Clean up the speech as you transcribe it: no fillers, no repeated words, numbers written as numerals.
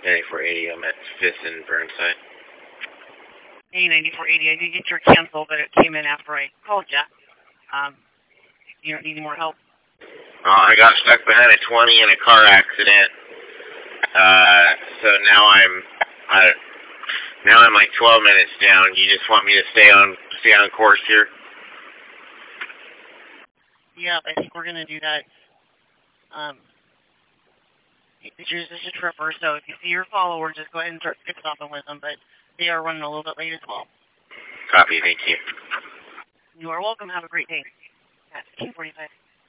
9480, I'm at 5th and Burnside. Hey, 9480, I did get your cancel, but it came in after I called you. You don't need any more help? I got stuck behind a 20 in a car accident. So now I'm like 12 minutes down. You just want me to stay on course here? Yeah, I think we're gonna do that. This is a tripper, so if you see your follower, just go ahead and start stopping with them. But they are running a little bit late as well. Copy. Thank you. You are welcome. Have a great day. At 2:45.